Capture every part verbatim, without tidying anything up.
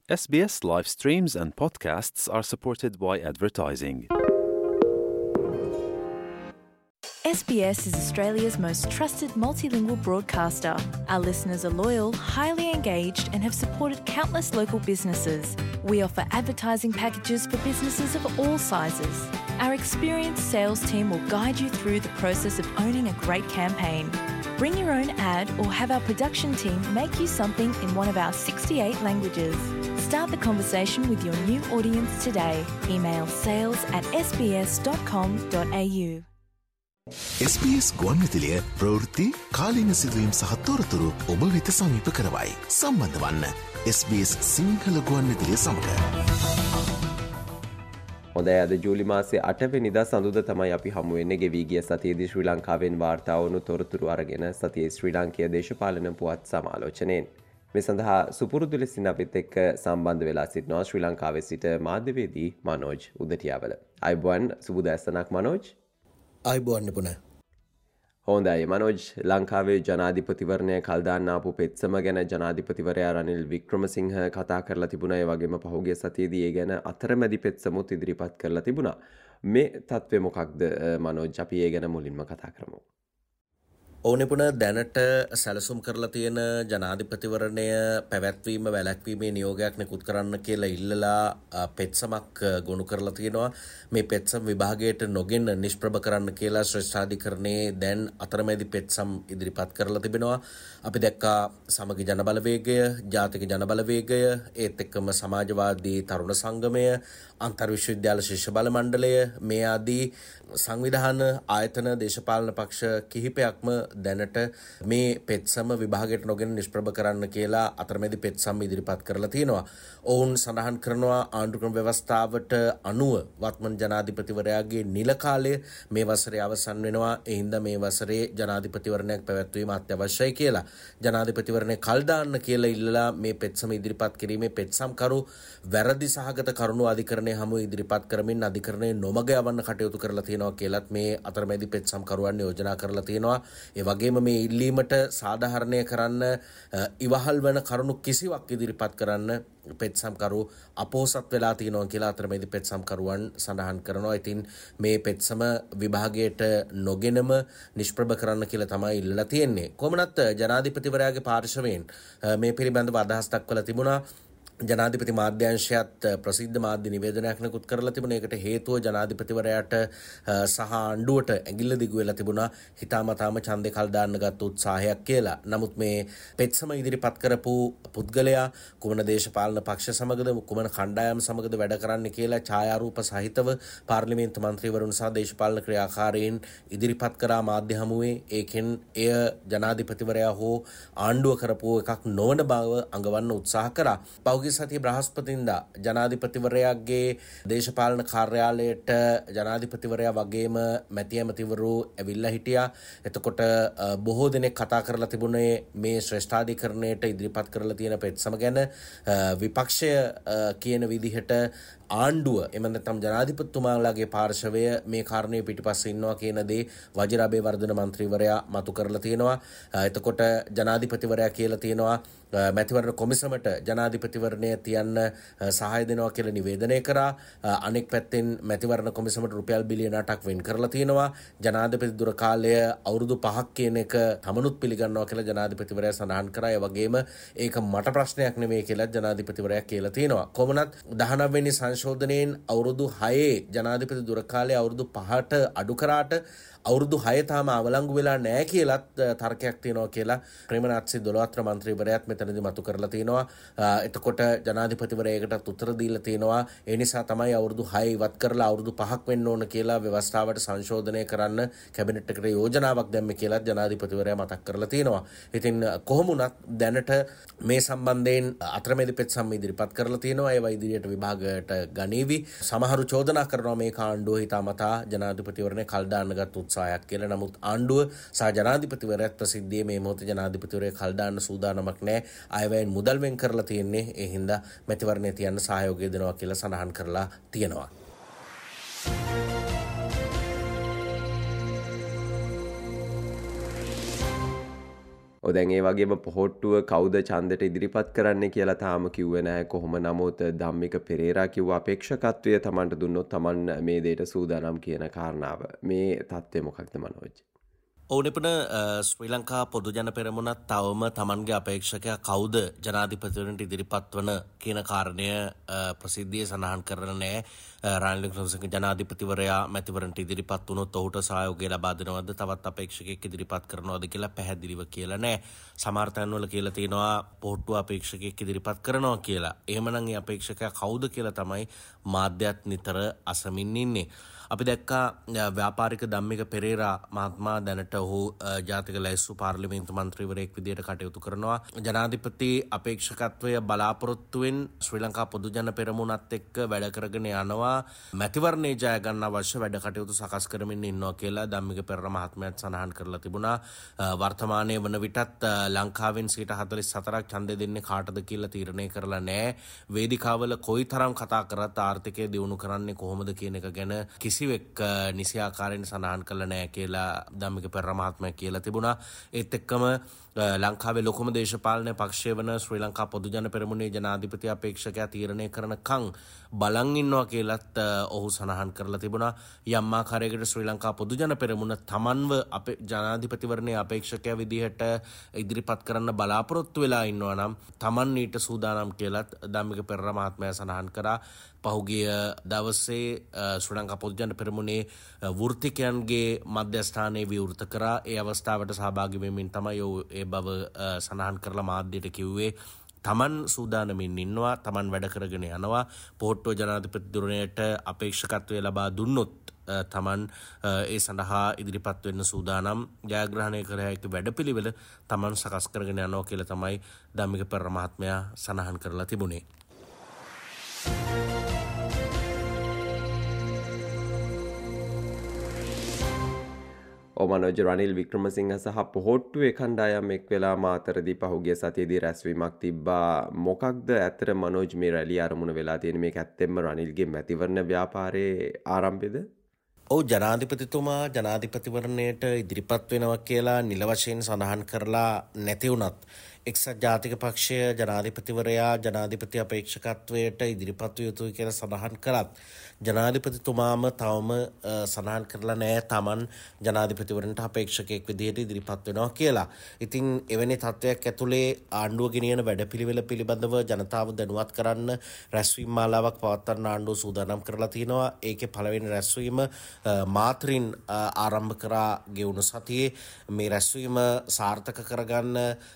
S B S live streams and podcasts are supported by advertising. S B S is Australia's most trusted multilingual broadcaster. Our listeners are loyal, highly engaged, and have supported countless local businesses. We offer advertising packages for businesses of all sizes. Our experienced sales team will guide you through the process of owning a great campaign. Bring your own ad or have our production team make you something in one of our sixty-eight languages. Start the conversation with your new audience today. Email sales at s b s dot com dot a u. S B S ගුවන්විදුලිය ප්‍රවෘත්ති කාලීන සිදුවීම් සහ තොරතුරු ඔබ වෙත සමීප කරවයි. සම්බන්ධ වන්න S B S සිංහල ගුවන්විදුලිය සමග. හොඳයි, අද ජූලි මාසයේ අට වෙනිදා සඳුදා තමයි අපි හමු වෙන්නේ. ගෙවී ගිය සතියේදී ශ්‍රී ලංකාවෙන් වාර්තා වුණු තොරතුරු අරගෙන සතියේ ශ්‍රී ලාංකීය දේශපාලන පුවත් සමාලෝචනයෙන් මේ සඳහා සුපුරුදු ලෙසින් අපිත් එක්ක සම්බන්ධ වෙලා සිටිනවා ශ්‍රී ලංකාවේ සිට මාධ්‍යවේදී මනෝජ් උදටියාවල. අයිබෝන් සුබුදෑසනක් මනෝජ්. අයිබෝන් නිපුණ. හොඳයි මනෝජ්, ලංකාවේ ජනාධිපතිවරණය කල්දාන්න ආපු පෙත්සම ගැන ජනාධිපතිවරයා රනිල් වික්‍රමසිංහ කතා කරලා තිබුණා. ඒ වගේම පහුගිය සතියේදී ඒ ගැන අතරමැදි පෙත්සමුත් ඉදිරිපත් කරලා තිබුණා. මේ තත්ත්වය මොකක්ද මනෝජ්? අපි ඒ ගැන මුලින්ම කතා කරමු. ඕනෙපුන දැනට සැලසුම් කරලා තියෙන ජනාධිපතිවරණය පැවැත්වීම වැළැක්වීමේ නියෝගයක් නිකුත් කරන්න කියලා ඉල්ලලා පෙත්සමක් ගොනු කරලා තියෙනවා. මේ පෙත්සම් විභාගයට නොගෙන නිෂ්ප්‍රභ කරන්න කියලා ශ්‍රේෂ්ඨාධිකරණයේ දැන් අතරමැදි පෙත්සම් ඉදිරිපත් කරලා තිබෙනවා. අපි දැක්කා සමගි ජනබලවේගය, ජාතික ජනබලවේගය, ඒත් එක්කම සමාජවාදී තරුණ සංගමය, අන්තර් විශ්වවිද්‍යාල ශිෂ්‍ය බල මණ්ඩලය, මේ ආදී සංවිධාන ආයතන දේශපාලන පක්ෂ කිහිපයක්ම දැනට මේ පෙත්සම විභාගයට නොගෙන නිෂ්ප්‍රභ කරන්න කියලා අතරමැදි පෙත්සම් ඉදිරිපත් කරලා තියෙනවා. ඔවුන් සඳහන් කරනවා ආණ්ඩුක්‍රම ව්‍යවස්ථාවට අනුව වත්මන් ජනාධිපතිවරයාගේ නිල කාලය මේ වසරේ අවසන් වෙනවා. ඒ හින්දා මේ වසරේ ජනාධිපතිවරණයක් පැවැත්වීම අත්‍යවශ්‍යයි කියලා. ජනාධිපතිවරණය කල් දාන්න කියලා ඉල්ලලා මේ පෙත්සම ඉදිරිපත් කිරීමේ පෙත්සම්කරු වැරදි සහගත කරුණු අධිකරණය හමුවේ ඉදිරිපත් කරමින් අධිකරණය නොමග යවන්න කටයුතු කරලා තියෙනවා කියලත් මේ අතරමැදි පෙත්සම්කරුවන් යෝජනා කරලා තියෙනවා. ඒ වගේම මේ ඉල්ලීමට සාධාරණය කරන්න ඉවහල් වන කරුණු කිසිවක් ඉදිරිපත් කරන්න පෙත්සම්කරු අපෝසත් වෙලා තියෙනවා කියලා අතරමැදි පෙත්සම්කරුවන් සඳහන් කරනවා. ඉතින් මේ පෙත්සම විභාගයට නොගෙනම නිෂ්ප්‍රභ කරන්න කියලා තමයි ඉල්ලලා තියෙන්නේ. කොහොමනත් ජනාධිපතිවරයාගේ පාර්ශවයෙන් මේ පිළිබඳව අදහස් දක්වලා තිබුණා. ජනාධිපති මාධ්‍යංශයත් ප්‍රසිද්ධ මාධ්‍ය නිවේදනයක් නිකුත් කරලා තිබුණා. ඒකට හේතුව ජනාධිපතිවරයාට සහ ආණ්ඩුවට ඇඟිල්ල දිගු වෙලා තිබුණා හිතාමතාම ඡන්දේ කල් දාන්න ගත්ත උත්සාහයක් කියලා. නමුත් මේ පෙත්සම ඉදිරිපත් කරපු පුද්ගලයා කුමන දේශපාලන පක්ෂ සමගද කුමන කණ්ඩායම් සමගද වැඩ කරන්නේ කියලා ඡායාරූප සහිතව පාර්ලිමේන්තු මන්ත්‍රීවරුන් සහ දේශපාලන ක්‍රියාකාරීන් ඉදිරිපත් කරා මාධ්‍ය හමුවේ. ඒකෙන් එය ජනාධිපතිවරයා හෝ ආණ්ඩුව කරපු එකක් නොවන බව අඟවන්න උත්සාහ කරා. පෞද්ගලික සතිය බ්‍රහස්පතින්දා ජනාධිපතිවරයාගේ දේශපාලන කාර්යාලයට ජනාධිපතිවරයා වගේම මැති ඇමතිවරු ඇවිල්ලා හිටියා. එතකොට බොහෝ දෙනෙක් කතා කරලා තිබුණේ මේ ශ්‍රේෂ්ඨාධිකරණයට ඉදිරිපත් කරලා තියෙන පෙත්සම ගැන. විපක්ෂය කියන විදිහට ආණ්ඩුව එම නැත්නම් ජනාධිපතිතුමාලාගේ පාර්ශවය මේ කාරණේ පිටිපස්සේ ඉන්නවා කියන දේ වජිර අබේවර්ධන මන්ත්‍රීවරයා මතු කරලා තියෙනවා. එතකොට ජනාධිපතිවරයා කියලා තියෙනවා මැතිවරණ කොමිසමට ජනාධිපතිවරණය තියන්න සහාය දෙනවා කියලා නිවේදනය කරා. අනෙක් පැත්තෙන් මැතිවරණ කොමිසමට රුපියල් බිලියන අටක් වෙන් කරලා තියෙනවා. ජනාධිපති දුර කාලය අවුරුදු පහක් කියන එක තමනුත් පිළිගන්නවා කියලා ජනාධිපතිවරයා සඳහන් කරා. ඒ වගේම ඒක මට ප්‍රශ්නයක් නෙමෙයි කියලා ජනාධිපතිවරයා කියලා තියෙනවා. කොහොමනත් දහනව වෙනි සංශෝධනයෙන් අවුරුදු හයේ ජනාධිපති දුර කාලය අවුරුදු පහට අඩු කරාට අවුරුදු හය තාම අවලංගු වෙලා නැහැ කියලත් තර්කයක් තියෙනවා කියලා ප්‍රේමනාත් සිද්ධොලවත්‍ර මන්ත්‍රීවරයාත් මෙතනදී මතු කරලා තියෙනවා. එතකොට ජනාධිපතිවරයාටත් උත්තර දීලා තියෙනවා ඒ නිසා තමයි අවුරුදු හය ඉවත් කරලා අවුරුදු පහක් වෙන්න ඕන කියලා ව්‍යවස්ථාවට සංශෝධනය කරන්න කැබිනට් එකට යෝජනාවක් දැම්මේ කියලා ජනාධිපතිවරයා මතක් කරලා තියෙනවා. ඉතින් කොහොම වුණත් දැනට මේ සම්බන්ධයෙන් අතරමැදි පෙත්සම් ඉදිරිපත් කරලා තියෙනවා. ඒවා ඉදිරියට විභාගයට ගනීවි. සමහරු චෝදනා කරනවා මේ කාණ්ඩුව හිතාමතා ජනාධිපතිවරණය කල් දාන්න ගත්ත උත්සාහයක් කියලා. නමුත් ආණ්ඩුව සහ ජනාධිපතිවරයාත් ප්‍රසිද්ධියේ මේ මොහොතේ ජනාධිපතිවරයා කල් දාන්න සූදානමක් නැහැ. අයවැයෙන් මුදල් වෙන් කරලා තියෙන්නේ. ඒ හින්දා මැතිවරණය තියන්න සහයෝගය දෙනවා කියලා සඳහන් කරලා තියෙනවා. ඔදැන් ඒ වගේම පොහොට්ටුව කවුද ඡන්දයට ඉදිරිපත් කරන්න කියලා තාම කිව්වේ නැහැ. කොහොම නමුත් ධම්මික පෙරේරා කිව්ව අපේක්ෂකත්වය Tamanට දුන්නොත් Taman මේ දෙයට සූදානම් කියන කාරණාව. මේ தත්ත්වය මොකක්ද මනෝජ්? ඕනෙපන ශ්‍රී ලංකා පොදුජන පෙරමුණත් තවම තමන්ගේ අපේක්ෂකයා කවුද ජනාධිපතිවරණට ඉදිරිපත් වන කියන කාරණය ප්‍රසිද්ධිය සඳහන් කරන නෑ. රනිල් වික්‍රමසිංහ ජනාධිපතිවරයා මැතිවරණට ඉදිරිපත් වුණොත් ඔහුට සහයෝගය ලබා දෙනවද තවත් අපේක්ෂකයෙක් ඉදිරිපත් කරනවද කියලා පැහැදිලිව කියලා නෑ. සමහර තැන්වල කියලා තියෙනවා පොහොට්ටුව අපේක්ෂකයෙක් ඉදිරිපත් කරනවා කියලා. එහෙමනම් ඒ අපේක්ෂකයා කවුද කියලා තමයි මාධ්‍යත් නිතර අසමින් ඉන්නේ. අපි දැක්කා ව්‍යාපාරික ධම්මික පෙරේරා මහත්මයා දැනට ඔහු ජාතික ලැයිස්තු පාර්ලිමේන්තු මන්ත්‍රීවරයෙක් විදියට කටයුතු කරනවා. ජනාධිපති අපේක්ෂකත්වය බලාපොරොත්තුවෙන් ශ්‍රී ලංකා පොදුජන පෙරමුණත් එක්ක වැඩ කරගෙන යනවා. මැතිවරණය ජය ගන්න අවශ්‍ය වැඩ කටයුතු සකස් කරමින් ඉන්නවා කියලා ධම්මික පෙරේරා මහත්මයාත් සඳහන් කරලා තිබුණා. වර්තමානයේ වන විටත් ලංකාවෙන් සිට හතළිස් හතරක් ඡන්දය දෙන්නේ කාටද කියලා තීරණය කරලා නැහැ. වේදිකාවල කොයිතරම් කතා කරත් ආර්ථිකය දියුණු කරන්නේ කොහොමද කියන එක ගැන කිසිවෙක් නිසි ආකාරයෙන් සඳහන් කළ නැහැ කියලා ධම්මික පෙරේරා මහත්මයා කියලා තිබුණා. ඒත් එක්කම ලංකාවේ ලොකුම දේශපාලන පක්ෂය වන ශ්‍රී ලංකා පොදුජන පෙරමුණේ ජනාධිපති අපේක්ෂකයා තීරණය කරනකම් බලන් ඉන්නවා කියලත් ඔහු සඳහන් කරලා තිබුණා. යම් ආකාරයකට ශ්‍රී ලංකා පොදුජන පෙරමුණ තමන්ව අපේ ජනාධිපතිවරණයේ අපේක්ෂකයා විදිහට ඉදිරිපත් කරන්න බලාපොරොත්තු වෙලා ඉන්නවා නම් තමන් ඊට සූදානම් කියලත් ධම්මික පෙරේරා මහත්මයා සඳහන් කරා. පහුගිය දවසේ ශ්‍රී ලංකා පොදුජන පෙරමුණේ වෘත්තිකයන්ගේ මධ්‍යස්ථානයේ විවෘත කරා. ඒ අවස්ථාවට සහභාගී වෙමින් තමයි ඒ බව සඳහන් කරලා මාධ්‍යයට කිව්වේ. තමන් සූදානමින් ඉන්නවා, තමන් වැඩ කරගෙන යනවා. පොහොට්ටුව ජනාධිපති ධුරණයට අපේක්ෂකත්වය ලබා දුන්නොත් තමන් ඒ සඳහා ඉදිරිපත් වෙන්න සූදානම්. ජයග්‍රහණය කර හැකි වැඩපිළිවෙල තමන් සකස් කරගෙන යනවා කියලා තමයි ධම්මික පෙරේරා මහත්මයා සඳහන් කරලා තිබුණේ. ඔමනෝජ රනිල් වික්‍රමසිංහ සහ පොහොට්ටුවේ කණ්ඩායම් එක් වෙලා මාතරදී පහුගිය සතියේදී රැස්වීමක් තිබ්බා. මොකක්ද ඇත්තට මනෝජ් මේ රැළිය අරමුණ වෙලා තියෙන? මේක ඇත්තෙන්ම රනිල්ගේ මැතිවරණ ව්‍යාපාරයේ ආරම්භයේද? ඔව්, ජනාධිපතිතුමා ජනාධිපතිවරණයට ඉදිරිපත් වෙනවා කියලා නිල වශයෙන් සඳහන් කරලා නැති වුණත් එක්සත් ජාතික පක්ෂය ජනාධිපතිවරයා ජනාධිපති අපේක්ෂකත්වයට ඉදිරිපත් විය යුතුයි කියලා සඳහන් කරත් ජනාධිපතිතුමාම තවම සඳහන් කරලා නැහැ තමන් ජනාධිපතිවරණයට අපේක්ෂකයෙක් විදිහට ඉදිරිපත් වෙනවා කියලා. ඉතින් එවැනි තත්ත්වයක් ඇතුලේ ආණ්ඩුව ගෙනියන වැඩපිළිවෙල පිළිබඳව ජනතාව දැනුවත් කරන්න රැස්වීම් මාලාවක් පවත්වන්න ආණ්ඩුව සූදානම් කරලා තිනවා. ඒකේ පළවෙනි රැස්වීම මාතරින් ආරම්භ කරා ගෙවුණු සතියේ. මේ රැස්වීම සාර්ථක කරගන්න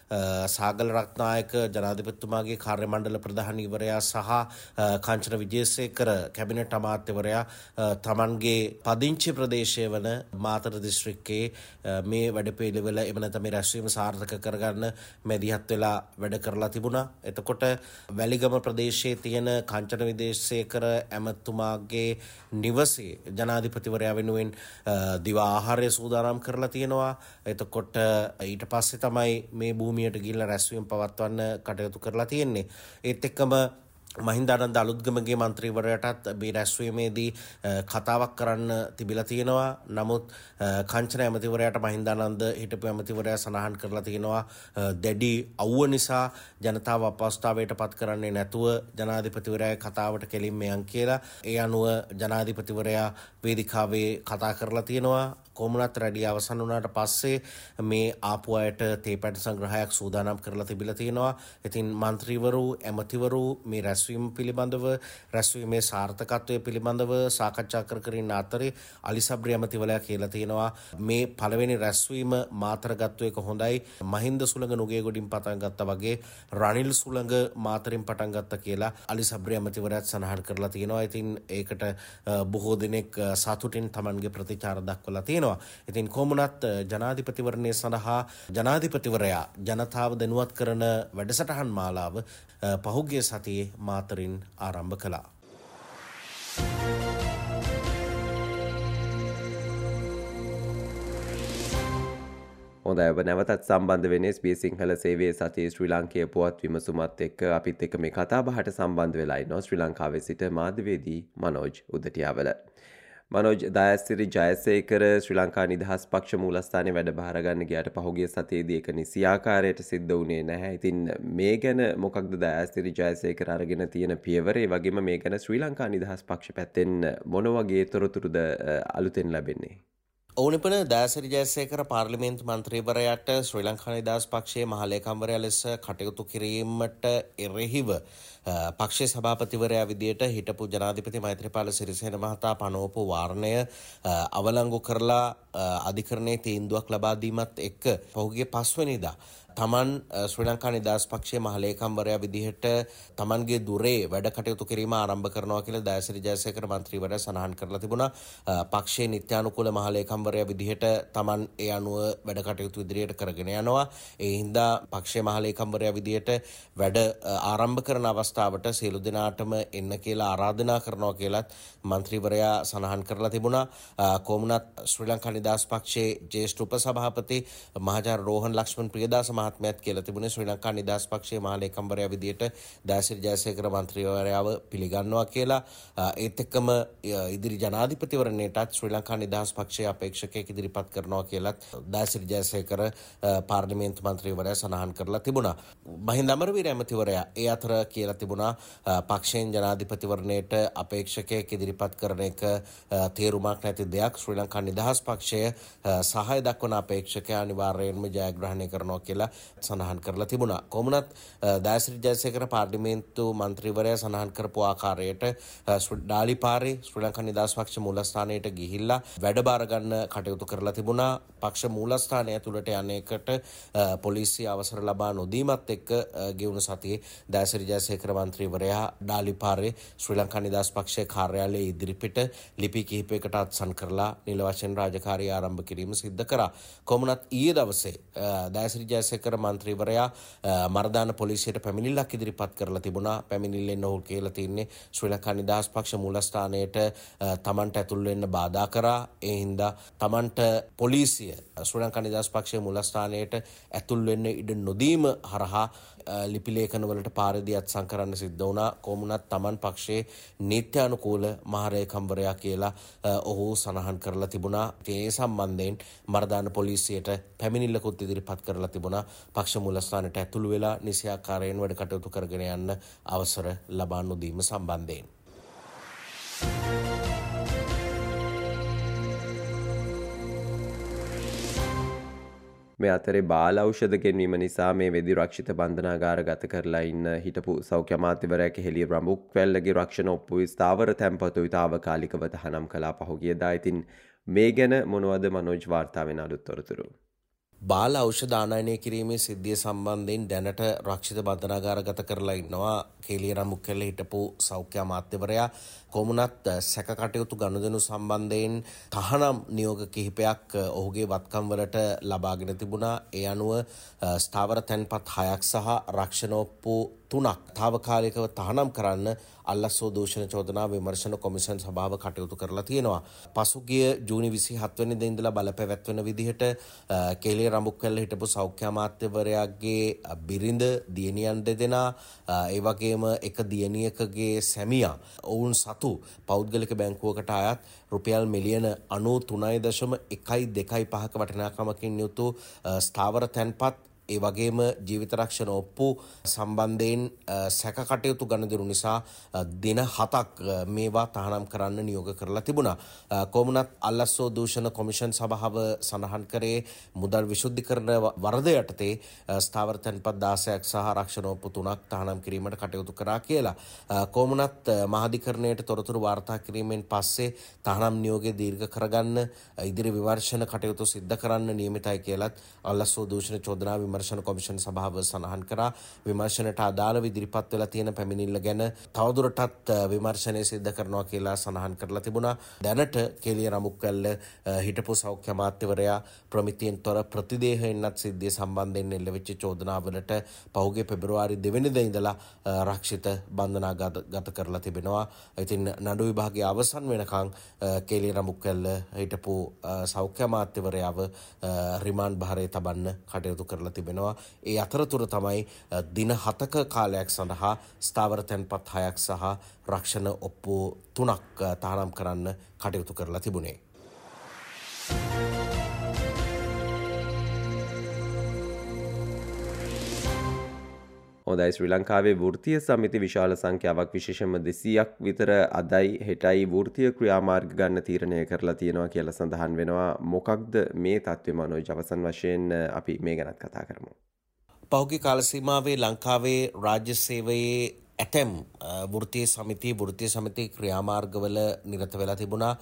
සාගල රත්නායක ජනාධිපතිතුමාගේ කාර්ය මණ්ඩල ප්‍රධානීවරයා සහ කාංචන විජේසේකර කැබිනට් අමාත්‍යවරයා තමන්ගේ පදිංචි ප්‍රදේශය වන මාතර දිස්ත්‍රික්කයේ මේ වැඩපිළිවෙල එම නැත්නම් මේ රැස්වීම සාර්ථක කරගන්න මැදිහත් වෙලා වැඩ කරලා තිබුණා. එතකොට වැලිගම ප්‍රදේශයේ තියෙන කාංචන විජේසේකර ඇමතුමාගේ නිවසේ ජනාධිපතිවරයා වෙනුවෙන් දිවා ආහාරය සූදානම් කරලා තියෙනවා. එතකොට ඊට පස්සේ තමයි මේ භූමියට ගිහිල්ලා රැස්වීම පවත්වන්න කටයුතු කරලා තියෙන්නේ. ඒත් එක්කම මහින්දානන්ද අලුත්ගමගේ මන්ත්‍රීවරයාටත් මේ රැස්වීමේදී කතාවක් කරන්න තිබිලා තියෙනවා. නමුත් කංචන ඇමතිවරයාට මහින්දානන්ද හිටපු ඇමතිවරයා සඳහන් කරලා තියෙනවා දැඩි අවුව නිසා ජනතාව අපහසුතාවයට පත් කරන්නේ නැතුව ජනාධිපතිවරයාගේ කතාවට කෙලින්ම යන් කියලා. ඒ අනුව ජනාධිපතිවරයා වේදිකාවේ කතා කරලා තියෙනවා. කොමුණත් රැඩිය අවසන් වුණාට පස්සේ මේ ආපු අයට තේපැට සංග්‍රහයක් සූදානම් කරලා තිබිලා තියෙනවා. ඉතින් මන්ත්‍රීවරු ඇමතිවරු මේ රැස්වීම පිළිබඳව රැස්වීමේ සාර්ථකත්වය පිළිබඳව සාකච්ඡා කර කර ඉන්න අතරේ අලි සබ්රි ඇමතිවරයා කියලා තියෙනවා මේ පළවෙනි රැස්වීම මාතර ගත්තු එක හොඳයි. මහින්ද සුළඟ නුගේගොඩින් පටන් ගත්තා වගේ රනිල් සුළඟ මාතරින් පටන් ගත්තා කියලා අලි සබ්රි ඇමතිවරයාත් සඳහන් කරලා තියෙනවා. ඉතින් ඒකට බොහෝ දෙනෙක් සතුටින් Tamanගේ ප්‍රතිචාර දක්වලා තියෙනවා. ඉතින් කොමුණත් ජනාධිපතිවරණය සඳහා ජනාධිපතිවරයා ජනතාව දැනුවත් කරන වැඩසටහන් මාලාව පහුගිය සතියේ මාතරින් ආරම්භ කළා. හොඳයි, ඔබ නැවතත් සම්බන්ධ වෙන්නේ එස් බී එස් සිංහල සේවයේ සතියේ ශ්‍රී ලාංකේය පුවත් විමසුමත් එක්ක අපිත් එක්ක මේ කතා බහට සම්බන්ධ වෙලා ඉන්නවා ශ්‍රී ලංකාවේ සිට මාධ්‍යවේදී මනෝජ් උදටියාවල. මනෝජ් දයාසිරි ජයසේකර ශ්‍රී ලංකා නිදහස් පක්ෂ මූලස්ථානයේ වැඩ බාර ගන්න ගියාට පහුගිය සතියේදී ඒක නිසි ආකාරයට සිද්ධ වුණේ නැහැ. ඉතින් මේ ගැන මොකක්ද දයාසිරි ජයසේකර අරගෙන තියෙන පියවර? ඒ වගේම මේ ගැන ශ්‍රී ලංකා නිදහස් පක්ෂ පැත්තෙන් මොන වගේ තොරතුරුද අලුතෙන් ලැබෙන්නේ? ඕනිපන දෑසිරි ජයසේකර පාර්ලිමේන්තු මන්ත්‍රීවරයාට ශ්‍රී ලංකා නිදහස් පක්ෂයේ මහලේකම්වරයා ලෙස කටයුතු කිරීමට එරෙහිව පක්ෂයේ සභාපතිවරයා විදියට හිටපු ජනාධිපති මෛත්‍රීපාල සිරිසේන මහතා පනවපු වාරණය අවලංගු කරලා අධිකරණයේ තීන්දුවක් ලබා දීමත් එක්ක පහුගිය පස්වෙනිදා තමන් ශ්‍රී ලංකා නිදහස් පක්ෂයේ මහලේකම්වරයා විදිහට තමන්ගේ දුරේ වැඩ කටයුතු කිරීම ආරම්භ කරනවා කියලා දෑසිරි ජයසේකර මන්ත්‍රීවරයා සඳහන් කරලා තිබුණා. පක්ෂයේ නිත්‍යානුකූල මහලේකම්වරයා විදිහට තමන් ඒ අනුව වැඩ කටයුතු ඉදිරියට කරගෙන යනවා. ඒ හින්දා පක්ෂයේ මහලේකම්වරයා විදිහට වැඩ ආරම්භ කරන අවස්ථාවට සියලු දෙනාටම එන්න කියලා ආරාධනා කරනවා කියලත් මන්ත්‍රීවරයා සඳහන් කරලා තිබුණා. කොමුණත් ශ්‍රී ලංකා නිදහස් පක්ෂයේ ජ්‍යෙෂ්ඨ උපසභාපති මහාචාර්ය රෝහන් ලක්ෂ්මන් ප්‍රියදාස මහත්මයාත් කියලා තිබුණේ ශ්‍රී ලංකා නිදහස් පක්ෂයේ මහලේකම්වරයා විදියට දෑසිරි ජයසේකර මන්ත්‍රීවරයාව පිළිගන්නවා කියලා. ඒත් එක්කම ඉදිරි ජනාධිපතිවරණයටත් ශ්‍රී ලංකා නිදහස් පක්ෂයේ අපේක්ෂකයෙක් ඉදිරිපත් කරනවා කියලත් දෑසිරි ජයසේකර පාර්ලිමේන්තු මන්ත්‍රීවරයා සඳහන් කරලා තිබුණා. මහින්ද අමරවීර ඇමතිවරයා ඒ අතර කියලා තිබුණා පක්ෂයෙන් ජනාධිපතිවරණයට අපේක්ෂකයෙක් ඉදිරිපත් කරන එක තේරුමක් නැති දෙයක්. ශ්‍රී ලංකා නිදහස් පක්ෂය සහාය දක්වන අපේක්ෂකයා අනිවාර්යයෙන්ම ජයග්‍රහණය කරනවා කියලා සඳහන් කරලා තිබුණා. කොමුණත් දෑසිරි ජයසේකර පාර්ලිමේන්තු මන්ත්‍රීවරයා සඳහන් කරපු ආකාරයට ඩාලිපාරේ ශ්‍රී ලංකා නිදහස් පක්ෂ මූලස්ථානයට ගිහිල්ලා වැඩ බාර ගන්න කටයුතු කරලා තිබුණා. පක්ෂ මූලස්ථානය ඇතුළට යන්නේකට පොලිසිය අවසර ලබා නොදීමත් එක්ක ගෙවුණු සතියේ දෑසිරි ජයසේකර මන්ත්‍රීවරයා ඩාලිපාරේ ශ්‍රී ලංකා නිදහස් පක්ෂයේ කාර්යාලයේ ඉදිරිපිට ලිපි කිහිපයකට අත්සන් කරලා නිල වශයෙන් රාජකාරිය ආරම්භ කිරීම සිද්ධ කරා. කොමුණත් ඊයේ දවසේ දෑසිරි ජයසේකර මන්ත්‍රීවරයා මර්දාන පොලිසියට පැමිණිල්ලක් ඉදිරිපත් කරලා තිබුණා. පැමිණිල්ලෙන් ඔහු කියලා තින්නේ ශ්‍රී ලංකා නිදහස් පක්ෂ මූලස්ථානයට තමන්ට ඇතුල් වෙන්න බාධා කරා. ඒ හින්දා තමන්ට පොලිසිය ශ්‍රී ලංකා නිදහස් පක්ෂයේ මූලස්ථානයට ඇතුල් වෙන්න ඉඩ නොදීම හරහා ලිපි ලේඛන වලට පාරදී අත්සන් කරන්න සිද්ධ වුණා. කොමුණත් තමන් පක්ෂයේ නීත්‍යානුකූල මහලේකම්වරයා කියලා ඔහු සඳහන් කරලා තිබුණා. ඒ සම්බන්ධයෙන් මර්දාන පොලිසියට පැමිණිල්ලකුත් ඉදිරිපත් කරලා තිබුණා. පක්ෂ මූලස්ථානයට ඇතුළු වෙලා නිසි ආකාරයෙන් වැඩ කටයුතු කරගෙන යන්න අවසර ලබා නොදීම සම්බන්ධයෙන්. මේ අතරේ බාල ඖෂධ ගෙන්වීම නිසා මේ වෙදි රක්ෂිත බන්ධනාගාර ගත කරලා ඉන්න හිටපු සෞඛ්‍ය අමාත්‍යවරයා කෙහෙලිය රඹුක්වැල්ලගේ රක්ෂණ ඔප්පුවේ ස්ථාවර තැන්පතුයි තාවකාලිකව තහනම් කළා පහුගියදා. ඉතින් මේ ගැන මොනවද මනෝජ් වාර්තා වෙන අලුත් තොරතුරු? බාල ඖෂධ ආනයනය කිරීමේ සිද්ධිය සම්බන්ධයෙන් දැනට රක්ෂිත බන්ධනාගාර ගත කරලා ඉන්නවා කෙහෙලිය රඹුක්වැල්ල හිටපු සෞඛ්‍ය අමාත්‍යවරයා. කොමුණත් සැක කටයුතු ගනුදෙනු සම්බන්ධයෙන් තහනම් නියෝග කිහිපයක් ඔහුගේ වත්කම් වලට ලබාගෙන තිබුණා. ඒ අනුව ස්ථාවර තැන්පත් හයක් සහ රක්ෂණ ඔප්පු තුනක් තාවකාලිකව තහනම් කරන්න අල්ලස්සෝ දූෂණ චෝදනා විමර්ශන කොමිෂන් සභාව කටයුතු කරලා තියෙනවා. පසුගිය ජූනි විසිහත් වෙනිදා ඉඳලා බලපැවැත්වෙන විදිහට කෙහෙලිය රඹුක්වැල්ල හිටපු සෞඛ්‍ය අමාත්‍යවරයාගේ බිරිඳ දියණියන් දෙදෙනා ඒ වගේම එක දියණියකගේ සැමියා ඔවුන් සතු පෞද්ගලික බැංකුවකට අයත් රුපියල් මිලියන අනූ තුනයි දශම එකයි දෙකයි පහක වටිනාකමකින් යුතු ස්ථාවර තැන්පත් ඒ වගේම ජීවිත රක්ෂණ ඔප්පු සම්බන්ධයෙන් සැක කටයුතු ගනුදෙනු නිසා දින හතක් මේවා තහනම් කරන්න නියෝග කරලා තිබුණා. කොමුණත් අල්ලස්සෝ දූෂණ කොමිෂන් සභාව සඳහන් කරේ මුදල් විශුද්ධිකරණ වරද යටතේ ස්ථාවර තැන්පත් දාසයක් සහ රක්ෂණ ඔප්පු තුනක් තහනම් කිරීමට කටයුතු කරා කියලා. කොමුණත් මහාධිකරණයට තොරතුරු වාර්තා කිරීමෙන් පස්සේ තහනම් නියෝගය දීර්ඝ කරගන්න ඉදිරි විමර්ශන කටයුතු සිද්ධ කරන්න නියමිතයි කියලත් අල්ලස්සෝ දූෂණ චෝදනා විමර්ශන කොමිෂන් සභාව සඳහන් කරා. විමර්ශනයට අදාළව ඉදිරිපත් වෙලා තියෙන පැමිණිල්ල ගැන තවදුරටත් විමර්ශනය සිද්ධ කරනවා කියලා සඳහන් කරලා තිබුණා. දැනට කෙහෙලිය රඹුක්වැල්ල හිටපු සෞඛ්‍ය අමාත්‍යවරයා ප්‍රමිතියෙන් තොර ප්‍රතිදේහයෙන්වත් සිද්ධිය සම්බන්ධයෙන් එල්ලවෙච්ච චෝදනාවලට පහුගිය පෙබරවාරි දෙවැනිදා ඉඳලා රක්ෂිත බන්ධනාගාර ගත කරලා තිබෙනවා. ඉතින් නඩු විභාගයේ අවසන් වෙනකන් කෙහෙලිය රඹුක්වැල්ල හිටපු සෞඛ්‍ය අමාත්‍යවරයාව රිමාන්ඩ් භාරයේ තබන්න කටයුතු කරලා තිබෙනවා. තිබෙනවා. ඒ අතරතුර තමයි දින හතක කාලයක් සඳහා ස්ථාවර තැන්පත් හයක් සහ රක්ෂණ ඔප්පු තුනක් තහනම් කරන්න කටයුතු කරලා තිබුණේ. හොඳයි ශ්‍රී ලංකාවේ වෘත්තීය සමිති විශාල සංඛ්‍යාවක් විශේෂයෙන්ම දෙසීයක් විතර අදයි හෙටයි වෘත්තීය ක්‍රියාමාර්ග ගන්න තීරණය කරලා තියෙනවා කියලා සඳහන් වෙනවා. මොකක්ද මේ තත්ත්වය මනෝජ්? අවසන් වශයෙන් අපි මේ ගැනත් කතා කරමු. පහුගිය කාල සීමාවේ ලංකාවේ රාජ්‍ය සේවයේ ඇතැම් වෘත්තීය සමිති වෘත්තීය සමිති ක්‍රියාමාර්ගවල නිරත වෙලා තිබුණා.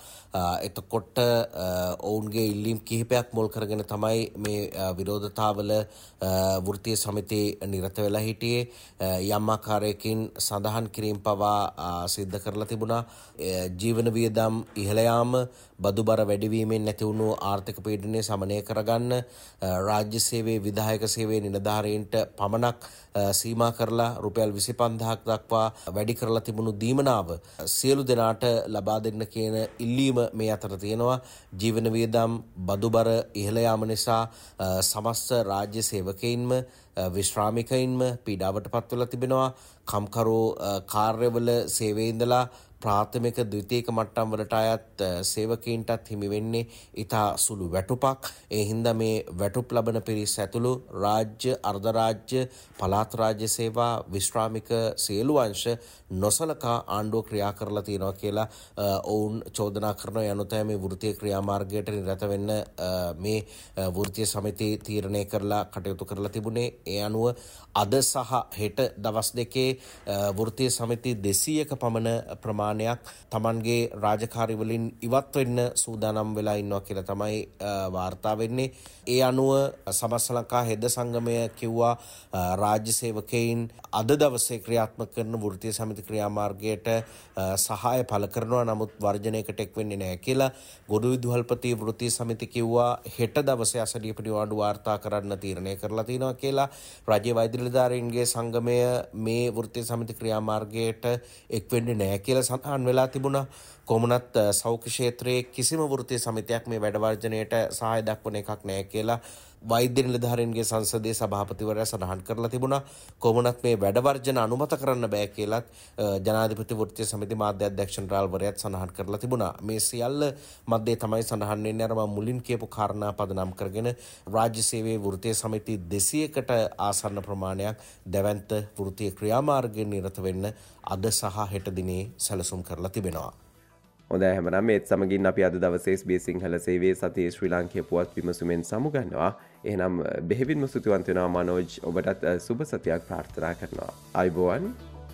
එතකොට ඔවුන්ගේ ඉල්ලීම් කිහිපයක් මුල් කරගෙන තමයි මේ විරෝධතාවල වෘත්තීය සමිති නිරත වෙලා හිටියේ. යම් ආකාරයකින් සඳහන් කිරීම පවා සිද්ධ කරලා තිබුණා. ජීවන වියදම් ඉහළ යාම, බදු බර වැඩිවීමෙන් නැති වුණු ආර්ථික පීඩනය සමනය කරගන්න, රාජ්‍ය සේවයේ විධායක සේවයේ නිලධාරීන්ට පමණක් සීමා කරලා රුපියල් විසිපන්දාහක් දක්වා වැඩි කරලා තිබුණු දීමනාව සියලු දෙනාට ලබා දෙන්න කියන ඉල්ලීම මේ අතර තියෙනවා. ජීවන වියදම් බදු බර ඉහළ යාම නිසා සමස්ත රාජ්‍ය සේවකයින්ම විශ්‍රාමිකයින්ම පීඩාවට පත් වෙලා තිබෙනවා. කම්කරු කාර්යවල සේවයේ ඉඳලා ප්‍රාථමික ද්විතීයික මට්ටම් වලට අයත් සේවකීන්ටත් හිමි වෙන්නේ ඉතා සුළු වැටුපක්. ඒ හින්දා මේ වැටුප් ලබන පිරිස් ඇතුළු රාජ්‍ය, අර්ධ රාජ්‍ය, පළාත් රාජ්‍ය සේවා, විශ්‍රාමික සියලු අංශ නොසලකා ආණ්ඩුව ක්‍රියා කරලා තියෙනවා කියලා ඔවුන් චෝදනා කරනවා. යනු තමයි මේ වෘත්තීය ක්‍රියාමාර්ගයට නිරත වෙන්න මේ වෘත්තීය සමිති තීරණය කරලා කටයුතු කරලා තිබුණේ. ඒ අනුව අද සහ හෙට දවස් දෙකේ වෘත්තීය සමිති දෙසීයක පමණ ප්‍රමාණයක් තමන්ගේ රාජකාරි වලින් ඉවත් වෙන්න සූදානම් වෙලා ඉන්නවා කියලා තමයි වාර්තා වෙන්නේ. ඒ අනුව සමස්ත ලංකා හෙද සංගමය කිව්වා රාජ්‍ය සේවකයින් අද දවසේ ක්‍රියාත්මක කරන වෘත්තීය සමිති ක්‍රියාමාර්ගයට සහාය පළ කරනවා, නමුත් වර්ජනයකට එක් වෙන්නේ නැහැ කියලා. ගොඩ විදුහල්පති වෘත්තීය සමිති කිව්වා හෙට දවසේ අසඩිය පිටිවාඩු වාර්තා කරන්න තීරණය කරලා තියෙනවා කියලා. රාජ්‍ය වෛද්‍ය නිලධාරීන්ගේ සංගමය මේ වෘත්තීය සමිති ක්‍රියාමාර්ගයට එක් වෙන්නේ නැහැ කියලා සඳහන් වෙලා තිබුණා. කොමුණත් සෞඛ්‍ය ක්ෂේත්‍රයේ කිසිම වෘත්තීය සමිතියක් මේ වැඩ වර්ජනයට සහාය දක්වන එකක් නැහැ කියලා වෛද්‍ය නිලධාරීන්ගේ සංසදීය සභාපතිවරයා සඳහන් කරලා තිබුණා. කොමුණත් මේ වැඩ වර්ජන අනුමත කරන්න බෑ කියලාත් ජනාධිපති වෘත්තීය සමිති මාධ්‍ය අධ්‍යක්ෂ ජනරාල්වරයාත් සඳහන් කරලා තිබුණා. මේ සියල්ල මැදේ තමයි සඳහන් වෙන්නේ අර මම මුලින් කියපු කාරණා පදනම් කරගෙන රාජ්‍ය සේවයේ වෘත්තීය සමිති දෙසීයකට ආසන්න ප්‍රමාණයක් දැවැන්ත වෘත්තීය ක්‍රියාමාර්ගයෙන් නිරත වෙන්න අද සහ හෙට දිනේ සැලසුම් කරලා තිබෙනවා. හොඳයි එහෙනම් මේත් සමගින් අපි අද දවසේ එස් බී එස් සිංහල සේවයේ සතියේ ශ්‍රී ලාංකීය පුවත් විමසුමෙන් සමුගන්නවා. එහෙනම් බෙහෙවින්ම ස්තුතිවන්ත වෙනවා මනෝජ්. ඔබටත් සුබ සතියක් ප්‍රාර්ථනා කරනවා. ආයුබෝවන්.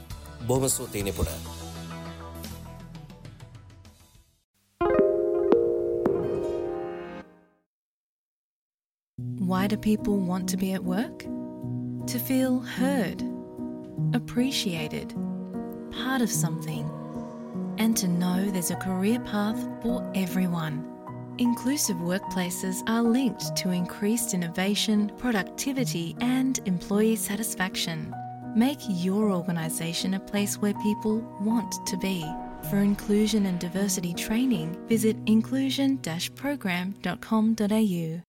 බොහොම ස්තුතියි නිපුණ. Why do people want to be at work? To feel heard, appreciated, part of something, and to know there's a career path for everyone. Inclusive workplaces are linked to increased innovation, productivity, and employee satisfaction. Make your organisation a place where people want to be. For inclusion and diversity training, visit inclusion dash program dot com dot a u.